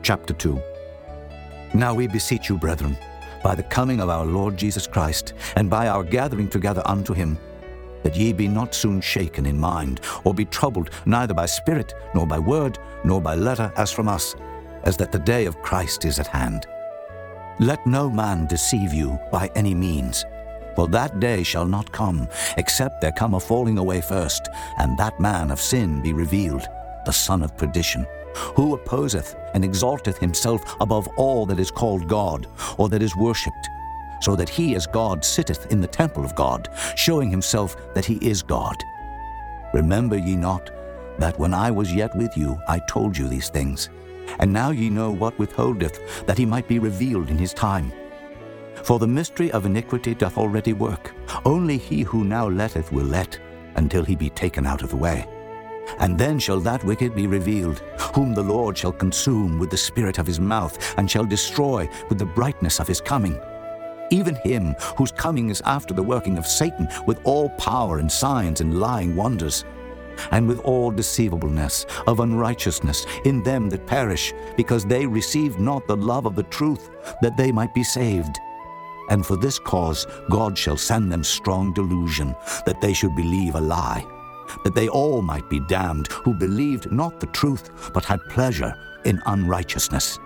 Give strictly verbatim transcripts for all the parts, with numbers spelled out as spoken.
Chapter two. Now we beseech you, brethren, by the coming of our Lord Jesus Christ, and by our gathering together unto him, that ye be not soon shaken in mind, or be troubled neither by spirit, nor by word, nor by letter as from us, as that the day of Christ is at hand. Let no man deceive you by any means, for that day shall not come, except there come a falling away first, and that man of sin be revealed, the son of perdition, who opposeth and exalteth himself above all that is called God, or that is worshipped, so that he as God sitteth in the temple of God, showing himself that he is God. Remember ye not that when I was yet with you I told you these things? And now ye know what withholdeth, that he might be revealed in his time. For the mystery of iniquity doth already work. Only he who now letteth will let, until he be taken out of the way. And then shall that wicked be revealed, whom the Lord shall consume with the spirit of his mouth, and shall destroy with the brightness of his coming. Even him whose coming is after the working of Satan, with all power and signs and lying wonders, and with all deceivableness of unrighteousness in them that perish, because they received not the love of the truth, that they might be saved. And for this cause God shall send them strong delusion, that they should believe a lie, that they all might be damned, who believed not the truth, but had pleasure in unrighteousness.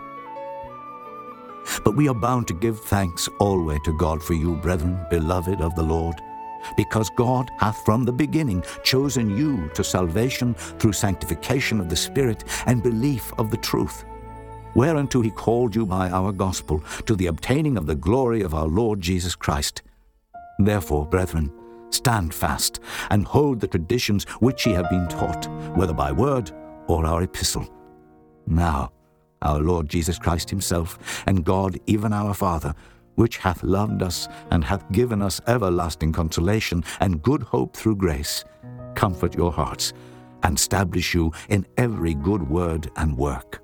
But we are bound to give thanks always to God for you, brethren, beloved of the Lord, because God hath from the beginning chosen you to salvation through sanctification of the Spirit and belief of the truth, whereunto he called you by our gospel, to the obtaining of the glory of our Lord Jesus Christ. Therefore, brethren, stand fast, and hold the traditions which ye have been taught, whether by word or our epistle. Now, our Lord Jesus Christ himself, and God even our Father, which hath loved us and hath given us everlasting consolation and good hope through grace, comfort your hearts, and establish you in every good word and work.